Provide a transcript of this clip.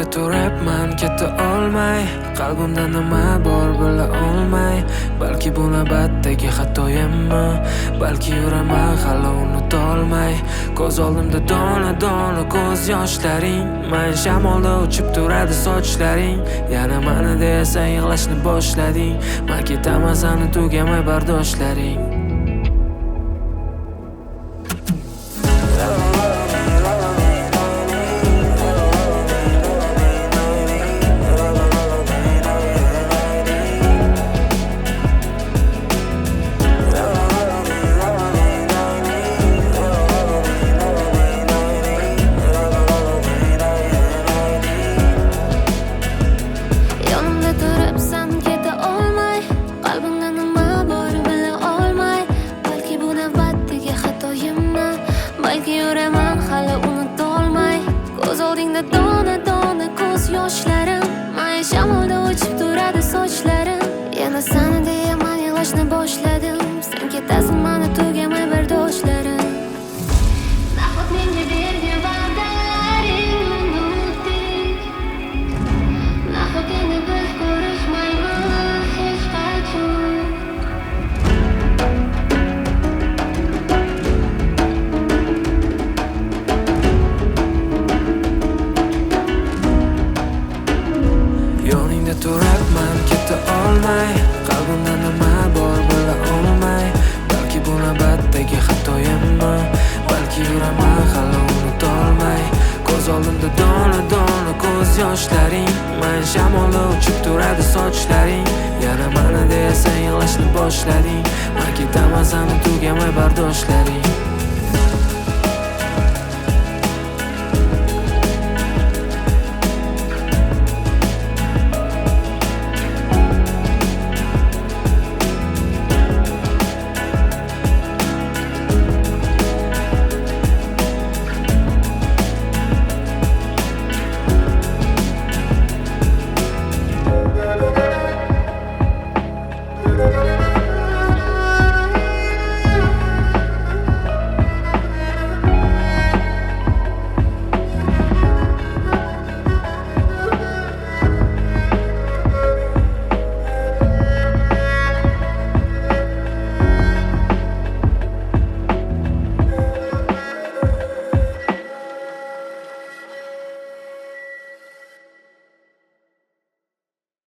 turibman keta olmay, qalbimda nima bor bila olmay. Balki bu navbatdagi xatoyimmi, balki yuraman hali unutolmay. Ko'z oldimda dona ko'z yoshlaring, men shamolda uchib turadi sochlaring. Yana mana deyasan yig'lashni boshlading, men ketaman sani tugamay bardoshlaring. Balki yuraman hali unutolmay. Ko'z oldingda dona ko'z yoshlarim, men shamolda uchib turadi sochlarim. Yana sani deyaman yig'lashni boshladim, sen ketasan mani tugamay bardoshlarim. Nahot menga bergan va'dalaring unutding, nahot endi biz ko'rishmaymiz hech qachon. Yoningda turibman keta olmay, qalbimda nima bor bila olmay. Balki bu navbatdagi xatoyimmi, balki yuraman hali unutolmay. Ko'z oldimda dona ko'z yoshlaring, men shamolda uchib turadi sochlaring. Yana mana deyasan yig'lashni boshlading, men ketaman sani tugamay bardoshlaring.